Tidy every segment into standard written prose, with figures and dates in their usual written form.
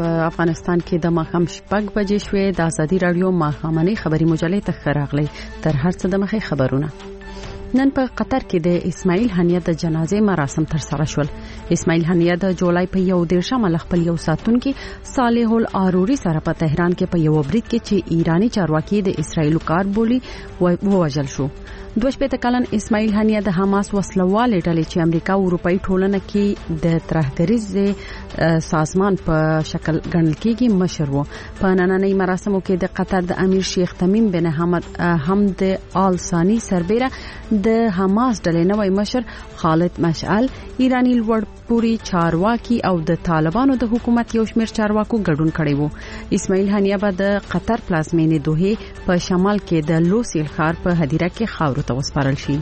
په افغانستان کې د ماښام 6 بجې شوې. د ازادي رادیو ماښامنۍ خبري مجلې ته خراغلي. تر هر څه د مخې خبرونه. نن په قطر کې د اسماعیل هنیه د جنازې مراسم ترسره شول. اسماعیل هنیه د جولای په 1 خپل یو ساتونکي صالح العاروري سره په تهران کې په یو برید کې چې ایرانی چارواکي د اسرایل کار بولی ووژل شو. 22 کلن اسماعیل هنیه د حماس وسلوال ډلې چې امریکا او اروپאי ټولنه کې د ترهګریز سازمان په شکل ګڼل کېږي مشر وو. په نننۍ مراسمو کې د قطر د امیر شیخ تمیم بن حمد آل ثانی سربېره د حماس ډلې نوی مشر خالد مشعل، ایرانی لوړپوړي چارواکي او د طالبانو د حکومت یو شمېر چارواکو ګډون کړي وو. اسماعیل هنیه به د قطر پلازمینې دوحه په شمال کې د لوسیل ښار په هدیره کې خاورو ته وسپارل شي.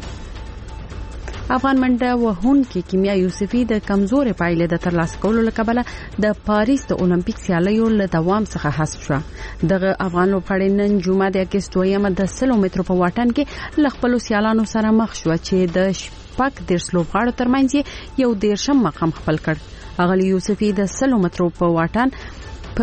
افغان منډه وهونکي کیمیا یوسفي د کمزورې پایلې د ترلاسه کولو لپاره د پاریس د اولمپیک سیالیو له دوام څخه حذف شو. دغه افغان لوبغاړی نن جمعه د اگست 2 د 100 مترو په واټن کې ل خپل سیالانو سره مخ شو چې د شپږ د لوبغاړو ترمنځ یو دیرشم مقام خپل کړ. اغلی یوسفي د 100 مترو په واټن په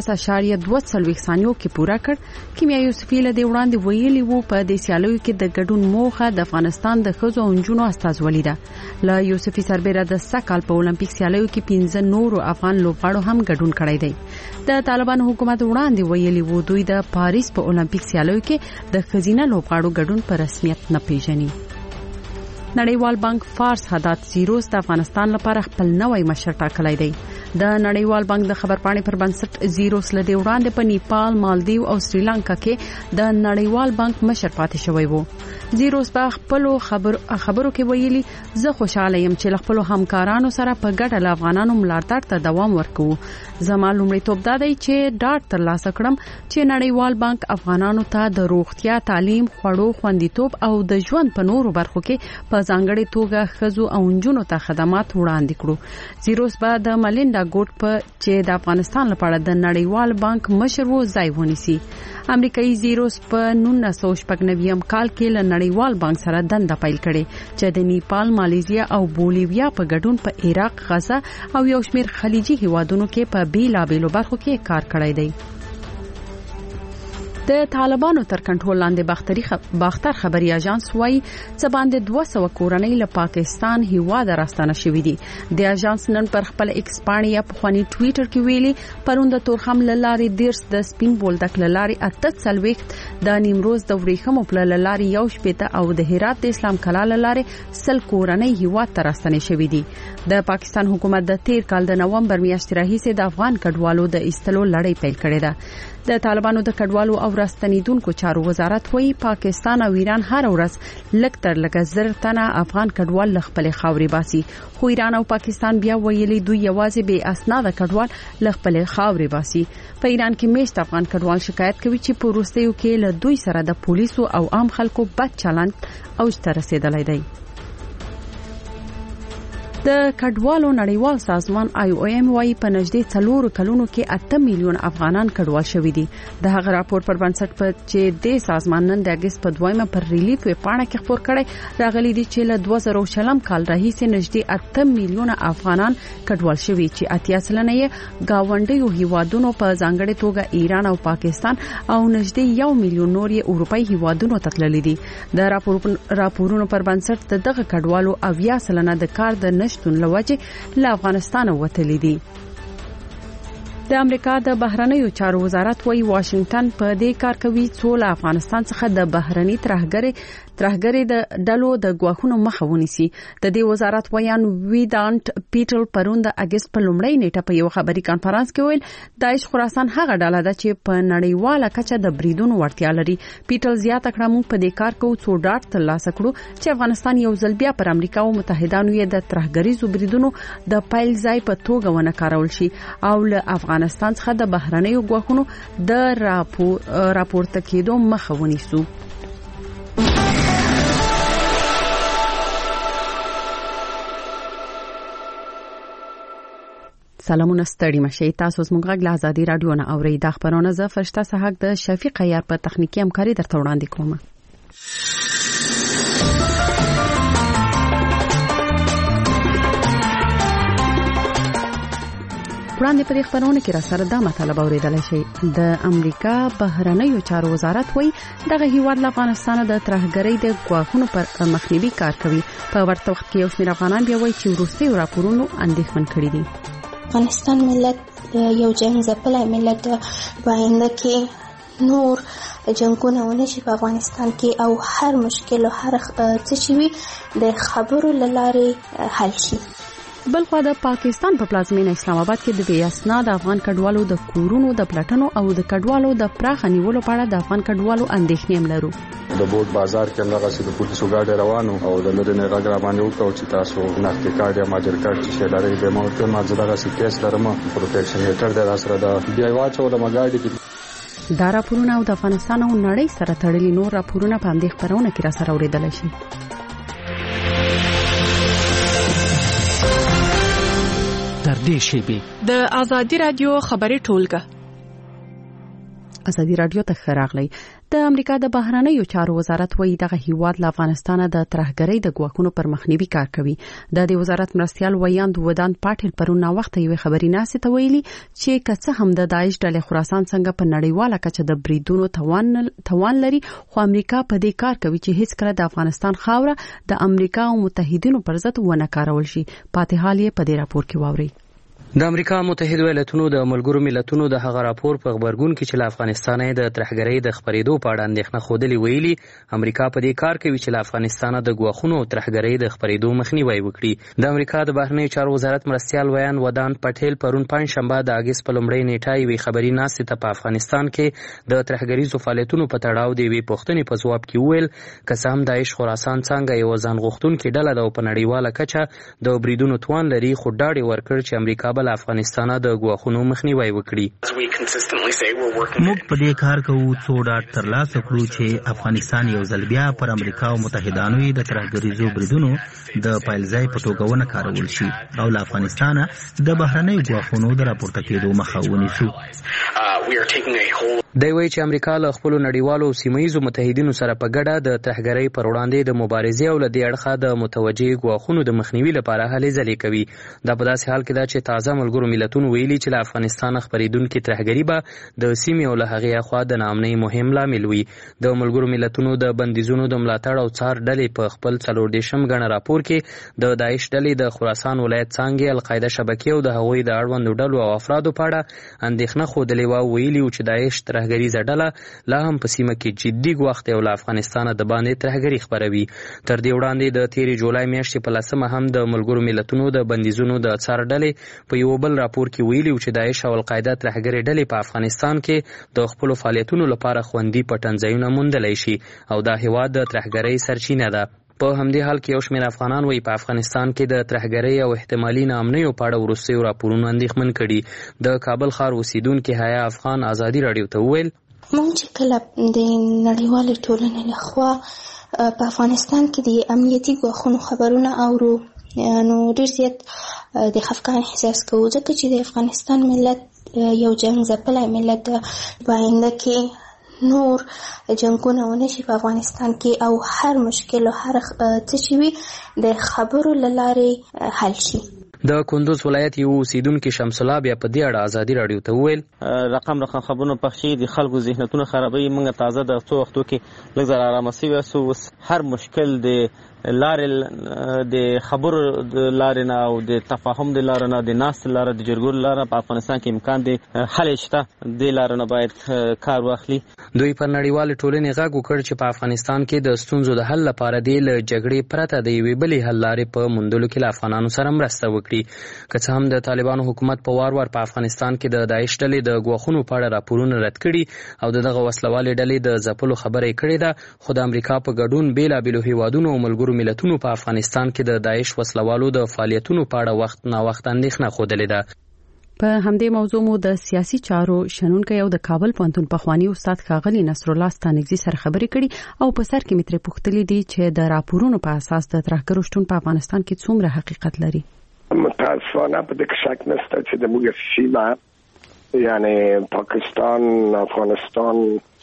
14.2 ثانیو کې پورا کړ. کیمیا یوسفي له وړاندې ویلي وو په دې سیالیو کې د ګډون موخه د افغانستان د ښځو او نجونو استازولي ده. له یوسفي سربېره د سکهال په اولمپیک سیالیو کې 15 نورو افغان لوبغاړو هم ګډون کړی دی. د طالبانو حکومت وړاندې ویلي وو دوی د پاریس په اولمپیک سیالیو کې د ښځینه لوبغاړو ګډون په رسمیت نه پیژني. نړیوال بانک فارس حداد زیروس د افغانستان لپاره خپل نوی مشر ټاکلی دی. د نړیوال بانک د خبرپاڼې پر بنسټ زیروس له وړاندې په نیپال، مالدیو او سریلانکا کې د نړیوال بانک مشر پاتې شوی وو. زیروس په خپل خبرو کې ویلي زه خوشاله یم چې خپل همکارانو سره په ګډه له افغانانو ملاتړ ته دوام ورکوو. زما لومړیتوب دا دی چې ډاډ ترلاسه کړم چې نړیوال بانک افغانانو ته د روغتیا، تعلیم، خوړو خوندیتوب او د ژوند په نورو برخو کې په ځانګړې توګه ښځو او نجونو ته خدمات وړاندې کړو. زیروس به د ملینډا ګوټ په چې د افغانستان لپاره د نړیوال بانک مشر وو ځای ونیسي. امریکایي زیروس په 1996 کال کې له نړیوال بانک سره دنده پیل کړې چې د نیپال، مالیزیا او بولیویا په ګډون په عراق، غزه او یو شمېر خلیجي هیوادونو کې په بیلابېلو برخو کې کار کړی دی. د طالبانو تر کنټرول لاندې باختر خبري اژانس وايي چې باندې 200 کورنۍ له پاکستان هیواد راستانه شوې دي. د اژانس نن پر خپل ایکس باندې یا په خواني ټوئیټر کې ویلي پروند تورخم لاري دیرس د سپین بولدک لاري 8 د نیمروز د وریښمو په لاري یو شپته او د هرات د اسلام کلا لاري سل کورنۍ هیواد راستانه شوې دي. د پاکستان حکومت د 13 کال د نومبر میاشتې راهیسې د افغان کډوالو د ایستلو لړۍ پیل کړې ده. د طالبانو د کډوالو او راستنیدونکو چارو وزارت وایي پاکستان او ایران هر ورځ لږ تر لږه 1000 تنه افغان کډوال له خپل خاورې باسي. خو ایران او پاکستان بیا ویلي دوی یوازې به اسناد کډوال له خپل خاورې باسي. په ایران کې میشت افغان کډوال شکایت کوي چې په وروستیو کې له دوی سره د پولیسو او عام خلکو بد چلند اوج ته رسیدلی دی. د کډوالو نړیوال سازمان IOM وايي په نږدې 4 کلونو کې 8 میلیون افغانان کډوال شوي دي. د هغه راپور پر بنسټ چې د سازمان نن د اگست په 2 پر ریلیف ویبپاڼه کې خبر کړي راغلي دي چې له 2000 کال راهیسې نږدې 8 میلیون افغانان کډوال شوي چې 80% یې گاونډیو هیوادونو په ځانګړې توګه ایران او پاکستان او نږدې 1 میلیون نور یې اروپאי هیوادونو ته تللي دي. د راپورونو پر بنسټ دغه کډوالو 80% د کار د نشټون لوجه له افغانستان وتلي دي. د امریکا د بهرنیو چارو وزارت وايي واشنگټن په دې کار کوي چې له افغانستان څخه د بهرني ترهګرۍ د ډلو د ګواښونو مخه ونیسي. د دې وزارت ویان ویدانت پیټل پروند د اگست په لومړۍ نیټه په یو خبري کانفرنس کې ویل داعش خراسان هغه ډله ده چې په نړیواله کچه د بریدونو وړتیا لري. پیټل زیاته کړه موږ په دې کار کوو چې ډاټ ترلاسه کړو چې افغانستان یو ځل بیا پر امریکا او متحدانو یې د ترهګریزو بریدونو د پایل ځای په توګه ونه کارول شي او له افغانستان څخه د بهرنیو ګواښونو د راپورته کېدو مخه ونیسو. سلامونه ستړي مشه تاسو زموږ غږ له ازادي رادیو نه اورئ. د خبرونه ز فرشته صحاک د شفیق عیار په تخنیکی همکاري درته وړاندې کوم. وړاندې په دې خبرونه کې را سره دا مطلب اوریدل شي. د امریکا بهرنیو چارو وزارت وایي دغه هیواد له افغانستان د ترهګرۍ د ګواښونو پر مخنیوي کار کوي. په ورته وخت کې یو شمېر افغانان بیا وایي چې وروستي راپورونو اندېښمن کړي دي. افغانستان ملت یو جنگ ځپلی ملت باینده کې نور جنگونه ونشي په افغانستان کې او هر مشکل او هر څه چې وي د خبرو له لارې حل شي. بلخوا د پاکستان په پلازمینه اسلام آباد کې د بې اسناد افغان کډوالو د کورونو د پلټنو او د کډوالو د پراخ نیولو په اړه د افغان کډوالو اندېښنې هم لرو. د بوت بازار کې هغه چې د پولیسو ګاډي روانو او د لری نه راګر باندې وکړو چې تاسو نقطې کارت یا ماجر کارت چې لري به مو ته ما زړه سي کیس لرم پروټیکشن هټر د راسره د بیا واچو د مګاډي کې دا راپورونه او د افغانستان او نړۍ سره تړلي نور راپورونه په همدې خبرونه کې را سره اوریدل شي. تر دې شیبې د ازادي رادیو خبري ټولګه ازادي رادیو ته خراغلی. د امریکا د بهرنیو چارو وزارت وایي دغه هیواد له افغانستان د ترهګرۍ د ګواښونو پر مخنیوي کار کوي. د وزارت مرستيال ویاند ودان پاټل پرون وخت یو خبري ناسې ته ویلي چې کڅه هم د داعش ډلې خراسان څنګه په نړیواله کچه د بریدونو توان لري، خو امریکا په دې کار کوي چې هیڅ کله د افغانستان خاوره د امریکا او متحدینو پر ضد ونه کارول شي. پاتې حال یې په دې راپور کې واوري. د امریکا متحده ایالاتونو د ملګرو ملتونو د هغه راپور په خبرګون کې چې له افغانستان د ترهګرۍ د خبرېدو په اړه اندېښنه خوده ویلي امریکا په دې کار کوي چې له افغانستان د ګواښونو او ترهګرۍ د خبرېدو مخنیوي وکړي. د امریکا د بهرنیو چارو وزارت مرستيال ویان ودان پټیل پرون پنځشنبه د اگست په لومړۍ نیټه یې خبري ناسې ته په افغانستان کې د ترهګریزو فعالیتونو په تړاو دی وی پوښتنې په ځواب کې ویل کسام داعش خراسان څنګه یو ځان غوښتونکې ډله د په نړیواله کچه د بریدونو توان لري، خو ډاډ ورکړ چې امریکا بل افغانستان د ګواښونو مخنیوي وکړي. موږ په دې کار کوو څو ډاډ ترلاسه کړو چې افغانستان یو ځل بیا پر امریکا او متحدانو د ترهګریزو بریدونو د پایلځای په توګه ونه کارول شي او له افغانستان د بهرنیو ګواښونو د راپورته کېدو مخه ونیسو. دی وایي چې امریکا له خپل نړیوالو سیمایي متحدینو سره په ګډه د ترهګرۍ پر وړاندې د مبارزې او له دې اړخه د متوجه ګواښونو د مخنیوي لپاره هلې ځلې کوي. دا په داسې حال کې ده چې تازه ملګرو ملتونو ویلي چې له افغانستان خبرېدونکې ترهګري به د سیمې او له هغې اخوا د ناامنۍ مهم لامل وي. د ملګرو ملتونو د بندیزونو د ملاتړ او څار ډلې په خپل 14 غنه راپور کې د داعش ډلې د خراسان ولایت څانګې القاعده شبکې او د هغوی د اړوندو ډلو او افرادو په اړه اندېښنه ښودلې وه. ویلي و چې داعش ترهګریزه ډله لا هم په سیمه کې جدي ګواښ دی او له افغانستانه د باندې ترهګري خپروي. تر دې وړاندې د تیرې جولای میاشتې په 10 هم د ملګرو ملتونو د بندیزونو د څار ډلې په یو بل راپور کې ویلي و چې داعش او القاعده ترهګري ډلې په افغانستان کې د خپل فعالیتونو لپاره خوندي پټنځایونه موندلی شي او دا هیواد د ترهګرۍ سرچینه ده. په همدې حال کې یو شمېر افغانان وایي په افغانستان کې د ترهګرۍ او احتمالي ناامنیو په اړه وروستیو راپورونو اندېښمن کړي. د کابل ښار اوسیدونکي حیا افغان ازادي راډیو ته وویل موږ چې کله د نړیوالې ټولنې لخوا په افغانستان کې د امنیتي ګواښونو خبرونه اورو نو ډېر زیات د خفګان احساس کوو، ځکه چې د افغانستان ملت یو جنګ ځپلی ملت باینده کې نور جنگونه ونشي په افغانستان کې او هر مشکل او هر څه چې وي د خبرو له لارې حل شي. د کندوز ولایت یو اوسیدونکي شمس الله بیا په دې اړه ازادي راډیو ته وویل رقم خبرونه پخې د خلکو ذهنونه خرابوي. موږ تازه د څو وختو کې لږ زر آرامه شوي سو هر مشکل د لارې د خبرو د لارې نه او د تفاهم د لارې نه د ناست لارې د جرګو لارې په افغانستان کې امکان دی حل شته د لارې نه باید کار واخلي. دوی پر نړیوال ټولنې غږ وکړ چې په افغانستان کې د ستونزو د حل لپاره د جګړې پرته د یوې بلې حل لارې په موندلو کې له افغانانو سره مرسته وکړي. که څه هم د طالبانو حکومت په وار وار په افغانستان کې د داعش ډلې د ګواښونو په اړه راپورونه رد کړي او دغه وسلوالې ډلې د ځپلو خبره کړې ده، خو د امریکا په ګډون بیلابېلو هیوادونو او ملګرو ملتونو په افغانستان کې د داعش وسلوالو د فعالیتونو په اړه وخت نا وخت اندېښنه ښودلې ده. په همدې موضوع مو د سیاسي چارو شنونکي او د کابل پوهنتون پخوانی استاد ښاغلي نصر الله ستانکزي سره خبرې کړي او په سر کې متر پوښتلې دي چې د راپورونو په اساس د ترهګرو شتون په افغانستان کې څومره حقیقت لري. متاسفانه په دې کې شک نشته چې د موږ سیمه یعنی پاکستان، افغانستان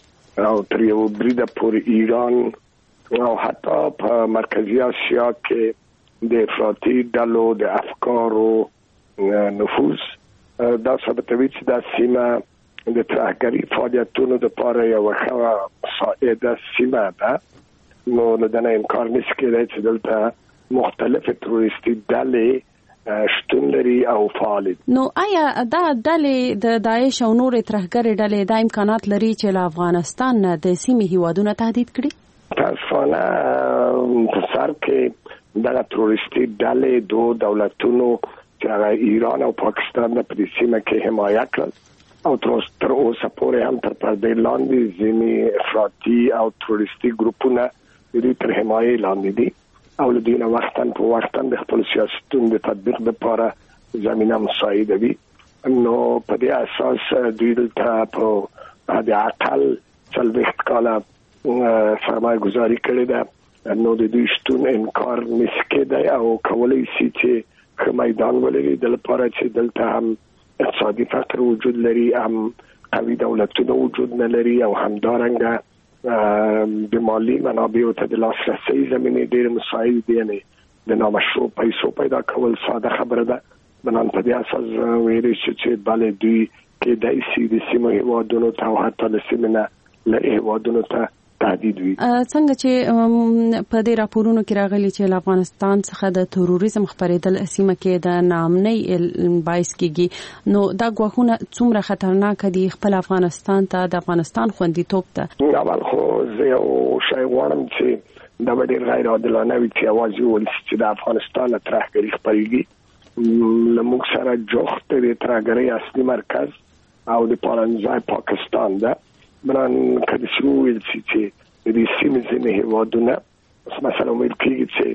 او تر یو بریده پورې ایران او حتی په مرکزی آسیا کې د افراطي ډلو د افکارو نفوذ دا ثابتوي چې دا سیمه د ترهګري فعالیتونو لپاره یو ښه ساده سیمه ده. نو لدنه انکار نشي کېدای چې دلته مختلف تروریستي ډلې شتون لري او فعال دي. نو آیا دا ډلې د داعش او نور ترهګر ډلې د امکانات لري چې له افغانستان نه د سیمې هیوادونه تهدید کړي؟ تاسفانه انتصار کې دا تروریستي ډلې دوه دولتونو چې ایران او پاکستان په دې سیمه کې حمایت کړل او تر اوسه پورې هم تر پردې لاندې ځینې افراطي او تروریستي ګروپونه د تر حمایت لاندې دي او له دې نه وختن په وختن د خپل سیاستونو د تطبیق لپاره زمينه مساعده وي. نو په دې اساس دوی دلته په د عقل څلوېښت کاله سرمایه گذاری کړې ده. نو د دوی شتون انکار نشي کېدای او کولای شي چې میدان ولري د لپاره چې دلته هم اقتصادي فقر وجود لري، هم قوي دولتونه وجود نه لري او همدارنګه د مالی منابعو ته د لاسرسي زمینه ډېر مساعد دي. نه د نامشروع پیسو پیدا کول ساده خبره ده. بنان په دې اساس ویل شي چې بل دوی کې د سیمه هیوادونو ته او حتی د سیمه له هیوادونو ته تهدید وي. څنګه چې په دې راپورونو کې راغلي چې افغانستان څخه د تروریزم خبرېدل سیمه کې د ناامنۍ باعث کیږي، نو دا ګواښونه څومره خطرناک دي خپل افغانستان ته د افغانستان خوندیتوب ته؟ اول خو زه یو شی غواړم چې دا ډېر غیر عادلانه وي چې اواز ویل چې د افغانستان ترهګري خپرېږي. لموږ سره جوخت د ترهګرۍ اصلي مرکز او د پالنځای پاکستان ده. بنان کله چې ویل چې د دې سیمې ځینې هیوادونه مثلا ویل کېږي چې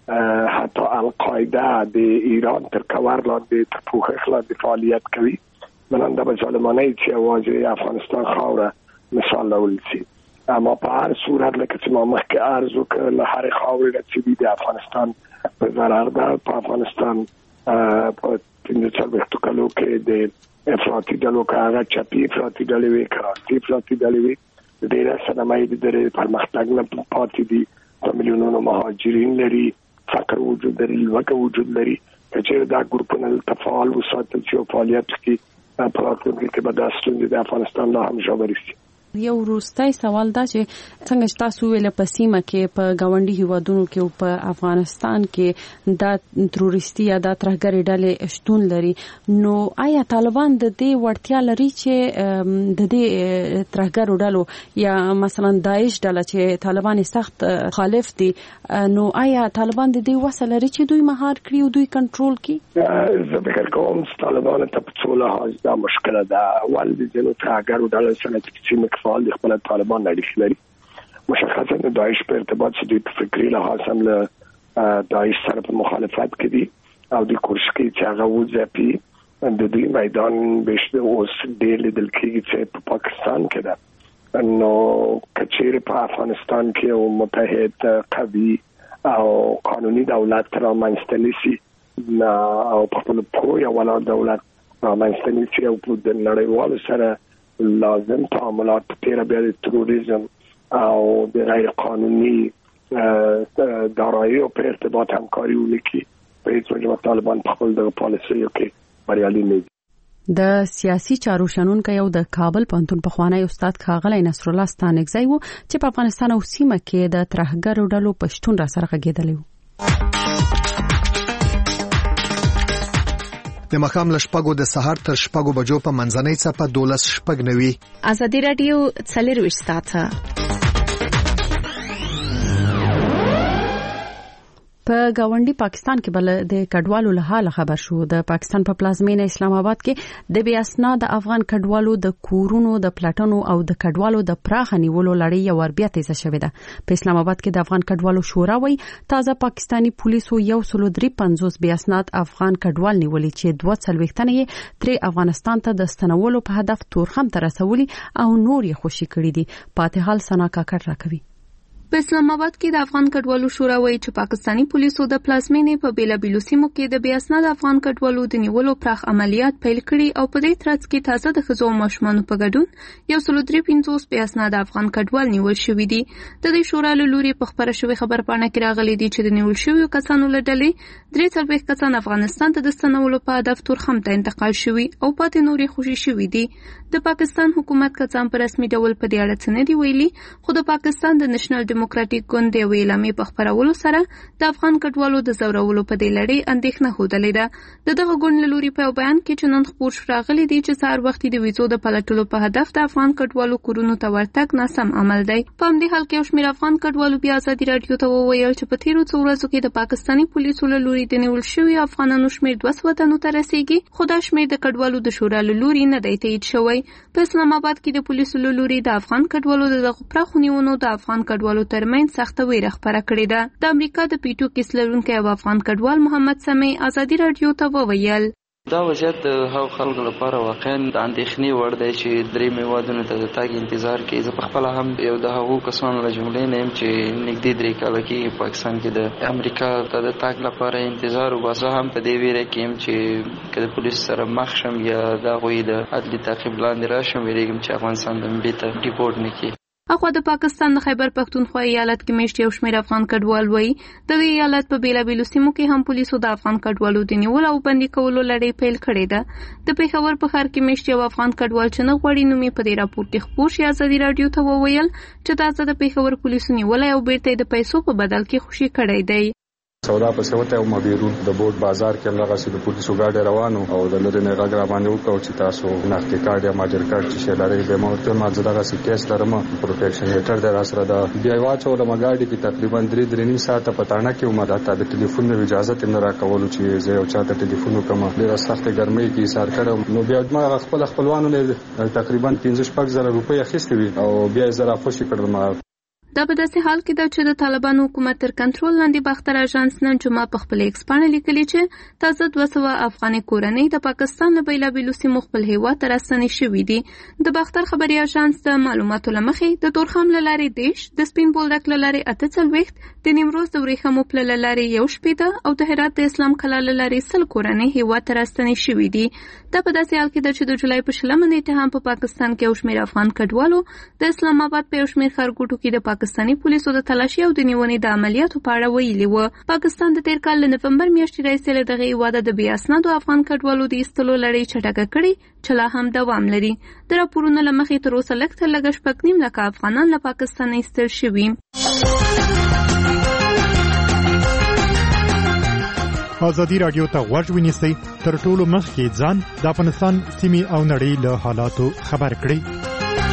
حتی القاعده د ایران تر کور لاندې تر پوښښ لاندې فعالیت کوي. بنان دا به ظالمانه چې اواز افغانستان خاوره مثال لاول شي. اما په هر صورت لکه چې ما مخکې عرض وکړ له هر خاورې چې د افغانستان په ضرر ده. په افغانستان په 15 کالو کې د افراطي ډلو کاغه چپی افراطي ډلې وی کراسي افراطي ډلې وی ډېر سنمای د پرمختګ نه پاتې دي. په میلیونونو مهاجرین لري، فقر وجود لري، لوږه وجود لري. چې دا ګروپونه تفاعل وساتل چې فعالیت کوي په راتلونکي کې به د ستونزې د افغانستان لا هم ژورې شي. یو وروستی سوال دا چې څنګه تاسو ویل په سیمه کې په گاونډي هیوادونو کې او په افغانستان کې دا تروریستي یا دا ترهګري ډلې شتون لري، نو آیا طالبان د دې وړتیا لري چې د دې ترهګرو ډلو یا مثلا داعش ډله چې طالبان سخت مخالف دي، نو آیا طالبان د دې وسه لري چې دوی مهار کړي او دوی کنټرول کړي؟ زه فکر کوم چې طالبان ته په څوله حاج دا مشکل ده. اول د جنو ترهګرو ډلو سره چې فعال دي خپل طالبان اړیکې لري. مشخصا د داعش په ارتباط چې د فکری لحاظ هم له داعش سره په مخالفت کې دي او د کوشش کوي چې هغه وځپي. د دې میدان بهشته اوس ډېر لیدل کېږي چې په پاکستان کې ده. نو کچېره په افغانستان کې یو متحد قوي او قانوني دولت رامنځته نشي او په خپل پوهه ولا دولت رامنځته نشي او په نړیوالو سره لازم تعاملات تیر بیا د تروریزم او د غیر قانوني دارایی او په ارتباط همکاري وکړي. په هیڅ وجه طالبان په خپل د پالیسیو کې بریالي نه دي. د سیاسي چارو شنونکو یو د کابل پوهنتون پخوانی استاد ښاغلی نصر الله ستانکزی و چې په افغانستان او سیمه کې د ترهګرو ډلو په شتون را سره غږېدلی و. د مخام لشپګو د سحر تر شپګو بجو په منځنۍ صفه 12:09 ازادي رادیو 24 ساعته په گاونډي پاکستان کې بل د کډوالو له حال خبر شو. د پاکستان په پلازمینه اسلام آباد کې د بې اسناد افغان کډوالو د کورونو د پلاټونو او د کډوالو د پراخ نیولو لړۍ یو وربیا تیزه شوې ده. په اسلام آباد کې د افغان کډوالو شورا وایي تازه پاکستانی پولیسو 153 بې اسناد افغان کډوال نیولي چې 240 تنه یې تر افغانستان ته د ستنولو په هدف تورخم ته رسولي او نور یې خوشي کړي دي. پاتې حال سنا کاکړ راکوي. په اسلام آباد کې د افغان کډوالو شورا وایي چې پاکستاني پولیسو د پلازمینې په بیلابیلو سیمو کې د بې اسناده افغان کډوالو د نیولو پراخ عملیات پیل کړي او په دې ترڅ کې تازه د ښځو او ماشومانو په ګډون 153 بې اسناده افغان کډوال نیول شوي دي. د دې شورا له لوري په خبره شوې خبرپاڼه کې راغلي دي چې د نیول شویو کسانو له ډلې 43 کسان افغانستان ته د ستنولو په هدف تورخم ته انتقال شوي او پاتې نورې خوشي شوي دي. د پاکستان حکومت کڅان په رسمي ډول په دې اړه څه نه دي ویلي، خو د پاکستان د نېشنل ډیموکراټیک ګوند یوې اعلامیې په خپرولو سره د افغان کډوالو د ځورولو په دې لړۍ اندېښنه ښودلې ده. د دغه ګوند له لوري په یو بیان کې چې نن خپور شو راغلی دی چې سهار وختي د ویزو د پلټلو په هدف د افغان کډوالو کورونو ته ورتګ ناسم عمل دی. په همدې حال کې یو شمېر افغان کډوالو بیا ازادي راډیو ته وویل چې په تېرو څو ورځو کې د پاکستاني پولیسو له لوري د نیول شویو افغانانو شمېر 200 تنو ته رسیږي، خو دا شمېر د کډوالو د شورا له لوري نه دی تایید شوی. په اسلام آباد کې د پولیسو له لوري د افغان کډوالو د دغو پراخو نیونو د افغان کډوالو ترمنځ سخته ویره خپره کړې ده. د امریکا د پیټو کیس لرونکی یو افغان کډوال محمد سمیع ازادي راډیو ته وویل دا وضعیت د هغو خلکو لپاره واقعا د اندېښنې وړ دی چې درې هېوادونو ته د تګ انتظار کوي. زه پخپله هم یو د هغو کسانو له جملې نه یم چې نږدې 3 کاله کېږي پاکستان کې د امریکا ته د تګ لپاره انتظار وباسه. هم په دې ویره کې یم چې که د پولیسو سره مخ شم یا د هغوی د عدلي تعقیب لاندې راشم، ویرېږم چې افغانستان ته بېرته ډیپورټ نه کړي. اخوا د پاکستان د خیبر پښتونخوا ایالت کې میشت یو شمېر افغان کډوال وایي د دې ایالت په بیلابیلو سیمو کې هم پولیسو د افغان کډوالو د نیولو او بندي کولو لړۍ پیل کړې ده. د پېښور په ښار کې میشت یو افغان کډوال چې نه غواړي نوم یې په دې راپور کې خپور شي ازادي راډیو ته وویل چې تازه د پېښور پولیسو نیولی او بیرته یې د پیسو په بدل کې خوشي کړی دی. سودا پسې وته او بیرون د بورډ بازار کې هغه سي د پولیسو ګاډي روانو او د لری نه غږ را باندې وکړو چې تاسو نخټي کارت یا ماجر کارت چې لري به مو ته مازدغه سي کیس لرم پروټیکشن لیټر د راسره د بیا واچو د مګاډي کې تقریبا 3.5 ساعت په تاڼه کې عمر ته د ټلیفون اجازه تم نه راکول چې زه یو چاته ټلیفون وکم ډیره سخت ګرمۍ کې سار کړم نو بیا ما خپلوانو له تقریبا 15,000 روپۍ اخیستې وي او بیا زرا خوشي کړم. دا په داسې حال کې ده چې د طالبانو حکومت تر کنټرول لاندې باختر اژانس نن جمعه په خپل ایکس باندې لیکلي چې تازه 200 افغاني کورنۍ د پاکستان له بیلابیلو سیمو خپل هیواد ته راستنې شوي دي. د باختر خبري اژانس د معلوماتو له مخې د تورخم له لارې دیش، د سپین بولدک له لارې 48، د نیمروز د وریښمو پله له لارې 1 او د هرات د اسلام کلا له لارې 100 کورنۍ هیواد ته راستنې شوي دي. دا په داسې حال کې ده چې د جولای په 20 نیټه هم په پاکستان کې یو شمېر افغان کډوالو د اسلام آباد په یو شمېر ښارګوټو کې د پاکستاني پولیسو د تلاشي او د نیونې د عملیاتو په اړه ویلي و. پاکستان د تیر کال له نومبر میاشتې راهیسې له دغه هیواده د بې اسنادو افغان کډوالو د ایستلو لړۍ چټکه کړې چې لا هم دوام لري. د راپورونو له مخې تر اوسه لږ تر لږه 6.5 لکه افغانان له پاکستان ایستل شوي. ازادي راډیو ته غوږ ونیسئ، تر ټولو مخکې ځان د افغانستان سیمې او نړۍ له حالاتو خبر کړئ.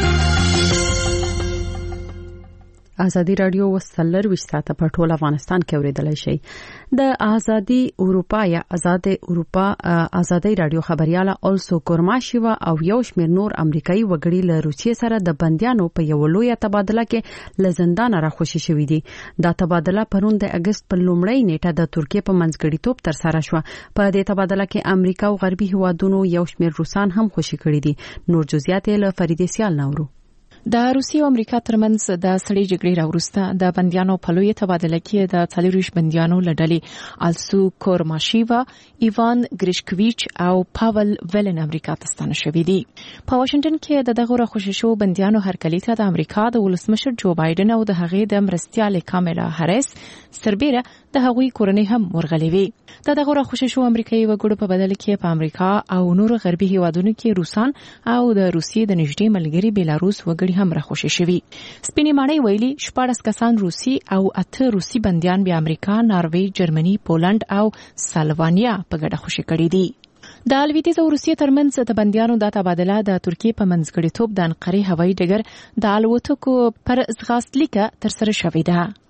ازادي راډیو وسلر وشتاته په ټول افغانستان کې اوریدلای شي. د ازادي اروپا یا آزاد اروپا ازادي راډیو خبرياله اولسو کورماشیوا او یو شمېر نور امریکایي وګړي له روسیې سره د بنديانو په یو لوی تبادله کې له زندان راخوشي شوې دي. دا تبادله پرون د اگست په لومړۍ نیټه د ترکیې په منځګړیتوب تر سره شو. په دې تبادله کې امریکا او غربي هیوادونو یو شمېر روسان هم خوشي کړي دي. نور جزئیات له فریدې سیال نورو. د روسیې او امریکا ترمنځ د سړې جګړې راوروسته د بنديانو په لوی تبادله کې د 40 بنديانو لړلې السو کورماشیوا، ایوان گریشکویچ او پاول ویلن امریکا ته ستانه شوي دي. په واشنگټن کې د دغه راخوشي شو بنديانو هرکلي ته د امریکا د ولسمشر جو بایدن او د هغې د مرستیال کاملا هریس سربېره د هغوی کورنۍ هم ورغلې وي. دغه راخوشي شو امریکایي وګړو په بدل کې په امریکا او نور غربي هیوادونو کې روسان او د روسیې د نږدې ملګری بیلاروس وګړي هم راخوشي شوي. سپینې ماڼۍ ویلي 14 کسان روسي او 8 روسي بنديان به امریکا، ناروې، جرمني، پولند او سلوانیا په ګډه خوشي کړي دي. د الویدیز او روسیې ترمنځ د بنديانو د تبادله د ترکیې په منځګړیتوب د انقرې هوایي ډګر د الوتکو پر ځغاستلیکه تر سره شوې ده.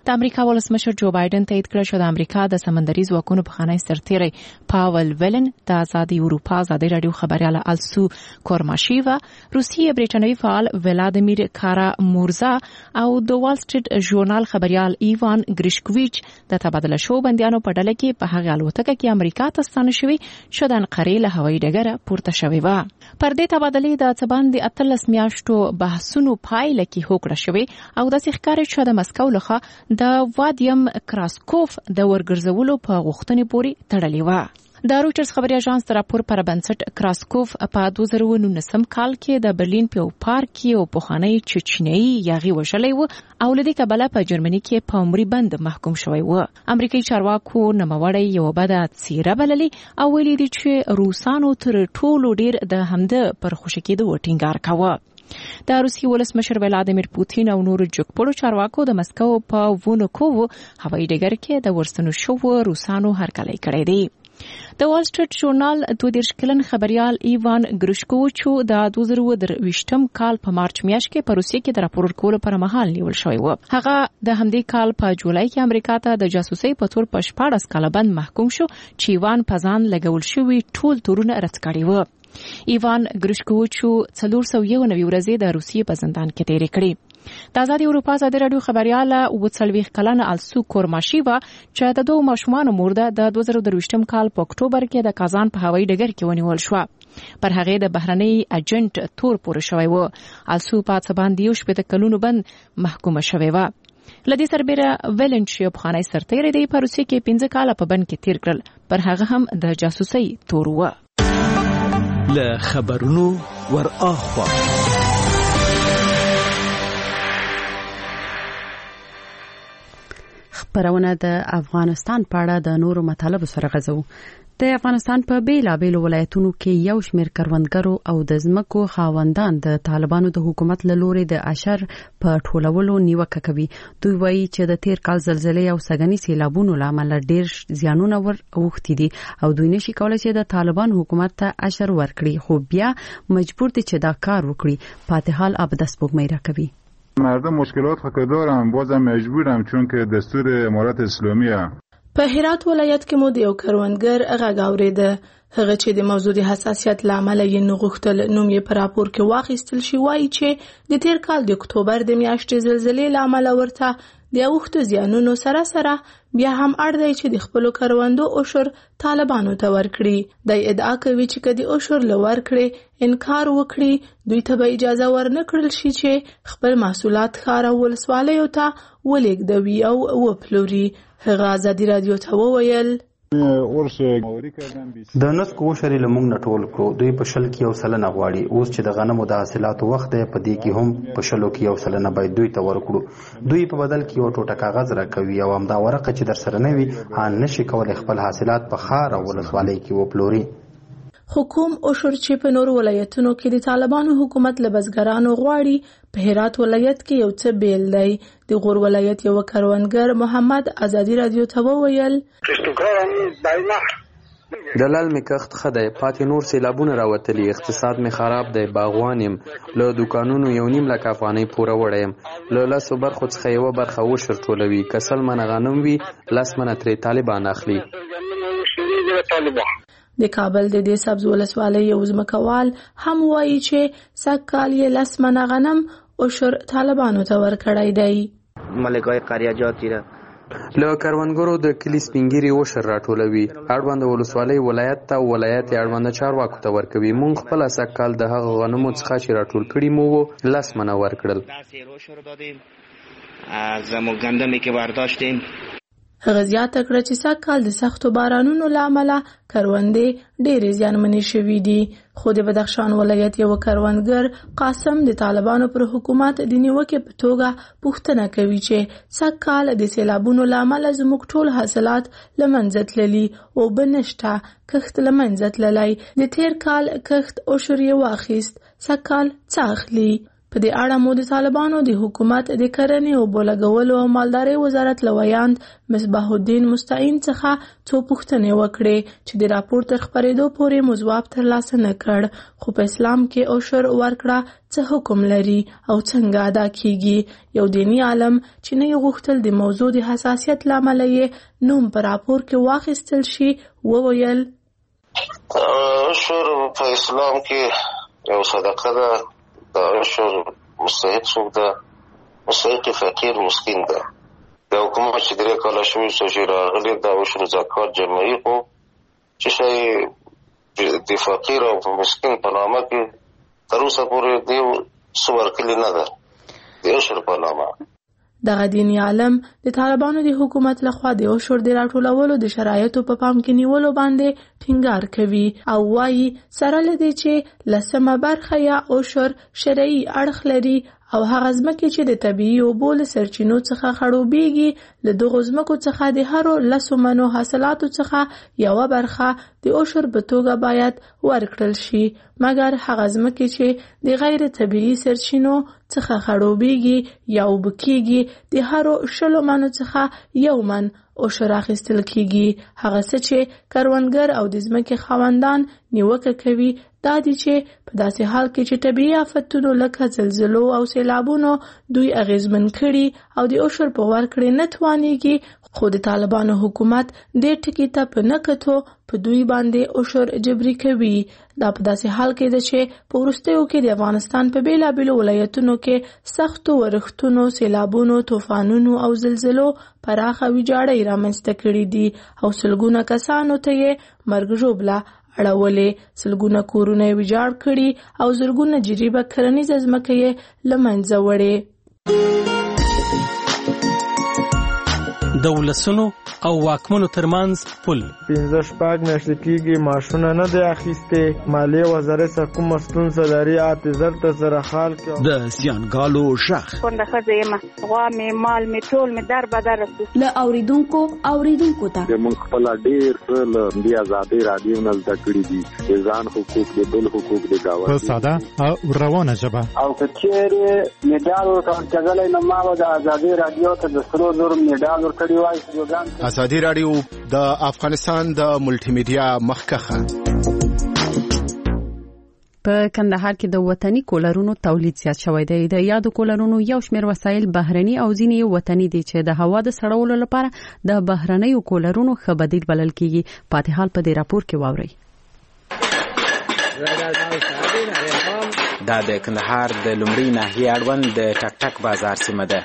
د امریکا ولسمشر جو بایدن تایید کړ چې د امریکا د سمندري ځواکونو پخوانی سرتیری پاول ویلن د آزادي اروپا آزادي رادیو خبريال آلسو کورماشیوا، روسیې برېټانوي فعال ولادیمیر کارامورزا او د وال سټریټ ژورنال خبريال ایوان گریشکویچ د تبادله شو بنديانو په ډله کې په هغه الوتکه کې امریکا ته ستانه شوي چې د انقرې له هوایي ډګره پورته شوې و. پر دې تبادلې د څه باندې 18 میاشتو بحثونو پایله کې هوکړه شوې او د ښکاري چې د مسکو لخوا د وادیم کراسکوف د ورګرځولو په غوښتنې پورې تړلې و. د رويټرز خبري اژانس تر راپور پر بنسټ کراسکوف په 2019 کال کې د برلین په پارک کې او پخوانی چچنیي یاغي وشلې و او لدې کبله په جرمني کې په عمري بند محکوم شوی و. امریکایي چارواکو نوموړی یو بده څیره بللې او ویلي دي چې روسانو تر ټولو ډیر د همده پر خوشی کېدو ټینګار کاوه. د روسي ولسمشر ولادیمیر پوتین او نورو جګپړو چارواکو د مسکو په وونکوو هوایي ډګر کې د ورستنو شو روسانو هرکلی کړی دی. د وال سټریټ ژورنال 22 کلن خبريال ایوان گریشکووچ د 2023 کال په مارچ میاشت کې په روسیې کې د راپور ورکولو پر مهال نیول شوی و. هغه د همدې کال په جولای کې امریکا ته د جاسوسۍ په تور په 14 کال بند محکوم شو چې ایوان پزان لګول شوی ټول تورونه رد کړي و. ایوان گریشکووچ 491 ورځې د روسیې په زندان کې تیرې کړې. د آزادي اروپا آزادي رادیو خبريال او 40 کلن آلسو کورماشیوا چې د دوه ماشومان مور د 2023 کال په اکتوبر کې د کازان په هوایي ډګر کې ونیول شو. پر هغه د بهرنۍ اجنټ تور پورې شوی و. آلسو په څه باندې 17 کلونو بند محکومه شوی و. لدی سربېره ویلنچ په خانای سرتیری دی په روسیې کې 15 کال په بند کې تیر کړل. پر هغه هم د جاسوسۍ تور و. له خبرونو ور اخوا خبرونه د افغانستان په اړه د نورو مطالبو سره غزو. د افغانستان په بیلابېلو ولایتونو کې یو شمېر کروندګرو او د ځمکو خاوندان د طالبانو د حکومت له لوري د اشر په ټولولو نیوکه کوي. دوی وایي چې د تیر کال زلزلې او سګنی سیلابونو لامل ډېر زیانونه اوښتي دي او دوی نشي کولای چې د طالبان حکومت ته اشر ورکړي، خو بیا مجبور دي چې دا کار وکړي. فاتحال عبدس بوغمی راکوي. مردم مشکلات که دارن بازم مجبورم چون که دستور امارت اسلامیه. په هرات ولایت کې مو د یو کروندګر غږ اورېده. هغه چې د موضوع حساسیت لامل یې نغښتل نوم یې په راپور کې واخیستل شي، وایي چې د تیر کال د اکتوبر د میاشتې زلزلې لامل ورته د اوښتو زیانونو سره سره بیا هم اړ دی چې د خپلو کروندو عشر طالبانو ته ورکړي. د ادعا کوي چې کدي عشر لور کړي انکار وکړي دوی ته به اجازه ورنه کړل شي چې خپل محصولات ښار او ولسوالیو ته ولېږدوي او وپلوري. هغه آزادي رادیو ته وویل د نسکو عشر له موږ نه ټول کړو. دوی په شل کې 1% غواړي. اوس چې د غنمو د حاصلاتو وخت دی په دې کې هم په شلو کې 1% باید دوی ته ورکړو. دوی په بدل کې یو ټوټه کاغذ راکوي او همدا ورقه چې در سره نه وي ان نشي کولای خپل حاصلات په ښار او ولسوالۍ کې وپلوري. حکوم عشر چې په نور ولایتونو کې د طالبانو حکومت له بزګرانو غواړي په هرات ولایت کې یو څه بیل دی. د غور ولایت یو کروندګر محمد آزادي رادیو ته وویل د لال می کښت خدای پاتې نور سیلابونه راوتلي، اقتصاد می خراب دی، باغوان یم، له دکانونو 1.5 لک افغانۍ پوره وړی یم، له 10 برخو څخه یوه برخه عشر ټولوي، که 100 منه غنم وي 10 منه ترې طالبان اخلي. د کابل د دې سبز ولسوالۍ یو ځمکوال هم وایي چې سږکال یې 10 منه غنم عشر طالبانو ته ورکړی دی. ملکای قریاجات را له کروندګرو د کلی سپینګيري عشر راټولوي، اړوند ولسوالۍ ولایت ته، ولایت اړوند چارواکو ته ورکوي. مونږ خپل سږکال د هغه غنمو څخه چې راټول کړي مو 10 منه ورکړل. زموږ ګندمې کې برداشتیم. هغه زیاته کړه چې سږکال د سختو بارانونو له امله کروندې ډېرې زیانمنې شوي دي. خو د بدخشان ولایت یو کروندګر قاسم د طالبانو پر حکومت د نیوکې په توګه پوښتنه کوي چې سږکال د سیلابونو له امله زموږ ټول حاصلات له منځه تللي او بنشته کښت له منځه تللی. د تیر کال کښت عشر یې واخیست، سږکال څه اخلي؟ په دې اړه مو د طالبانو د حکومت د کرنې او بولګولو او مالدارۍ وزارت لویاند مصباح الدین مستعین څخه څو پوښتنې وکړې چې د راپور تر خپرېدو پورې مو ځواب ترلاسه نه کړ، خو په اسلام کې عشر ورکړه څه حکم لري او څنګه ادا کیږي. یو دینی عالم چې نه غوښتل د موضوع د حساسیت له امله یې نوم په راپور کې واخیستل شي وویل عشر په اسلام کې یو صدقه ده. د عشر مستحق څوک ده؟ مستحق فقیر مسکین ده. د حکومت چې 3 کاله شوي چې راغلي د عشر زکات جمعي خو چې شی د فقیر او مسکین په نامه کې تر اوسه پورې دیو څه ورکړي نه ده د عشر په نامه. دغه دیني عالم د طالبانو د حکومت لخوا د عشر د راټولولو د شرایطو په پام کې نیولو باندې ټینګار کوي او وایي سره له دې چې لسمه برخه یا عشر شرعي اړخ لري او هغه ځمکې چې د طبیعي اوبو له سرچینو څخه خړوبېږي له دغو ځمکو څخه د هرو 10 منو حاصلاتو څخه یوه برخه د عشر په توګه باید ورکړل شي، مګر هغه ځمکې چې د غیر طبیعي سرچینو څخه خړوبېږي یا اوبه کېږي د هرو 10 منو څخه 1 من عشر اخیستل کېږي. هغه څه چې کروندګر او د ځمکې خاوندان نیوکه کوي دا دي چې په داسې حال کې چې طبیعي آفتونو لکه زلزلو او سیلابونو دوی اغیزمن کړي او د عشر په ورکړې نه توانېږي، خو د طالبانو حکومت دې ټکي ته په نه کتو په دوی باندې عشر جبري کوي. دا په داسې حال کې ده چې په وروستیو کې د افغانستان په بیلابیلو ولایتونو کې سختو ورښتونو، سیلابونو، طوفانونو او زلزلو پراخه ویجاړۍ رامنځته کړي دي او سلګونه کسانو ته یې مرګ ژوبله اړولې، سلګونه کورونه یې ویجاړ کړي او زرګونه جریبه کرنیزه ځمکه یې له منځه وړې. د ولسونو او واکمنو ترمنځ پل 15 میاشتې کېږي معاشونه نه دی اخیستې، مالیې وزارت څخه کومه ستونزه لري اعتذار ته سره حال کې د زیانګالو ژغ کونډه ښځه یم، غوا مې مال مې ټول مې در بدر رسو له اوریدونکو ته موږ خپل ډېر څه له دې ازادۍ رادیو نه زده کړي دي، د ځان حقوق د بل حقوق د گاونډي په ساده او روانه ژبه او که چیرې میډال ورکړل نه ما د ازادۍ رادیو ته د سرو زرو میډال ورکړی وای. ازادي رادیو د افغانستان د ملټي میډیا مخکخه په کندهار کې د وطني کولرونو تولید زیات شوی دی. د یادو کولرونو یو شمېر وسایل بهرني او ځینې وطني دي چې د هوا د سړولو لپاره د بهرنیو کولرونو ښه بدیل بلل کیږي. پاتې حال په دې راپور کې واورئ. دا د کندهار د لومړی ناحیې اړوند د ټک ټک بازار سیمه ده.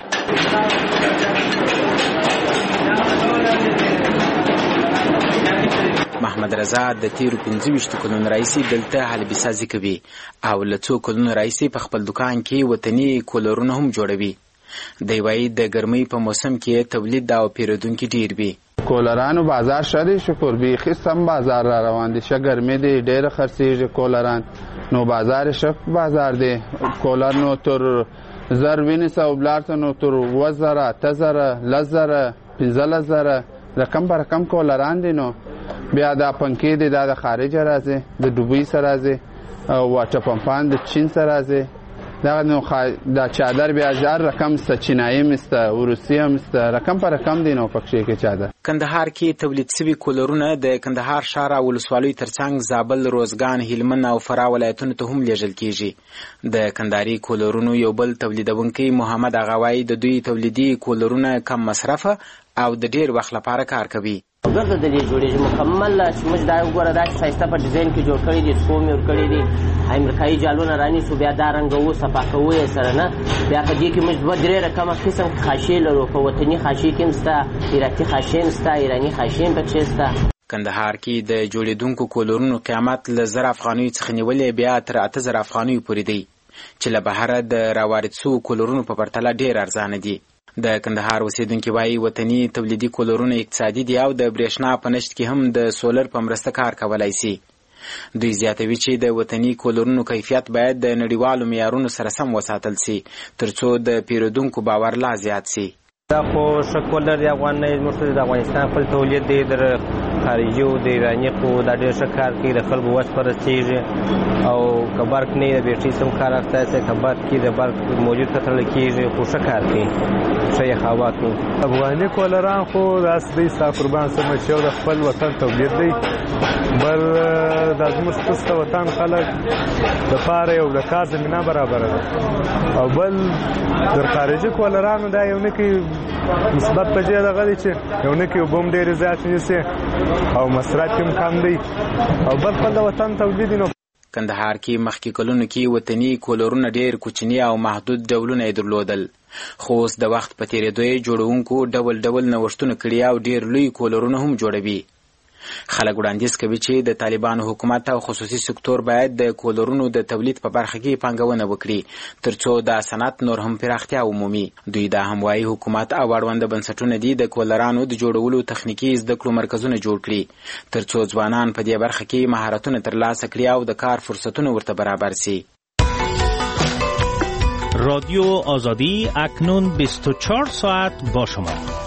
محمد رضا د تیرو 25 کلونو راهیسې دلته حلبیسازي کوي او له څو کلونو راهیسې په خپل دکان کې وطني کولرونه هم جوړوي. دی وایي د ګرمۍ په موسم کې تولید او پیرودونکي ډیر وي. کولرانو بازار شری شکر بیخي سم بازار را روان دي، شه ګرمۍ دی ډېره خرڅېږي کولران، نو بازار شک بازار دی. کولر نو تر 1000 ونیسه او بلارته نو تر 2000 8000 1000 15000 رقم پر رقم کولران دي. نو بیا دا پنکې دي دا د خارج راځي، د دوبۍ سره راځي او واټر پمپان د چین سره راځي. دا نو دا چادر بیا 1000 رقم ست چینایي مست روسي مست رقم پر رقم دي. نو پکې کې چادر کندهار کې تولید شوی کولرونه د کندهار ښار او ولسوالۍ ترڅنګ زابل، روزګان، هلمند او فراه ولایتونو ته هم لیږل کیږي. د کندهاري کولرونو یو بل تولیدونکي محمد اغاوی د دوی تولیدي کولرونه کم مصرفه او د ډیر وخت لپاره کار کوي. ګرځه د دې جوړېږي مکمل چې موږ دا وګوره دا چې ښایسته په ډیزاین کې جوړ کړي دي، څو مې ورکړي دي، امریکایي جالونه رانیسو بیا دا رنګوو صفا کوو یې سره نه. بیا په دې کې موږ 2-3 رقمه قسم خاشې لرو، په وطني خاشې کې هم شته، ایراتي خاشې هم شته، ایراني خاشې هم پکې شته. کندهار کې د جوړېدونکو کولرونو قیمت له 1000 افغانیو څخه نیولې بیا تر 8000 افغانیو پورې دی چې له بهره د راوارد شوو کولرونو په پرتله ډېر ارزانه دي. د کندهار اوسیدونکي وایي وطني تولیدي کولرونه اقتصادي دي او د برېښنا په نشت کې هم د سولر په مرسته کار کولای شي. دوی زیاتوي چې د وطني کولرونو کیفیت باید د نړیوالو معیارونو سره سم وساتل شي ترڅو د پیرودونکو باور لا زیات شي. دا خو شکل د افغانۍ مرسته د افغانستان خپل تولید دی در خارجي او د ایراني خو دا ډېر ښه کار کوي د خلکو وس پرستېږي او که برق نه د بیټرۍ سم کار اخته سي که برق کې د برق موجود کتل کېږي خو ښه کار کوي ښه یې هوا کوي افغاني کولران خو داسې دی ستا قربان سم چې یو د خپل وطن تولید دی بل د زموږ ستاسو وطن خلک دپاره یو د کار زمینه برابره ده او بل در خارجي کولرانو دا یو نه کوي مثبت په دې دغه دی چې یو نه کې اوبه هم ډېرې زیاتې نیسي او مصرف هم کم دی او بل خپل د وطن تولید نو کندهار کې مخکې کلونو کې وطني کولرونه ډېر کوچني او محدود ډولونه یې درلودل خو اوس د وخت په تېرېدو یې جوړونکو ډول ډول نوښتونه کړي او ډېر لوی کولرونه هم جوړوي خلک وړاندیز کوي چې د طالبانو حکومت او خصوصي سکتور باید د کولرونو د تولید په برخه کې پانګونه وکړي ترڅو د صنعت نور هم پراختیا ومومي دوی دا هم وایي حکومت او اړوند بنسټونه دي د کولرانو د جوړولو تخنیکي زده کړو مرکزونه جوړ کړي ترڅو ځوانان په دې برخه کې مهارتونه ترلاسه کړي او د کار فرصتونه ورته برابر شي رادیو آزادی اکنون 24 ساعت با شما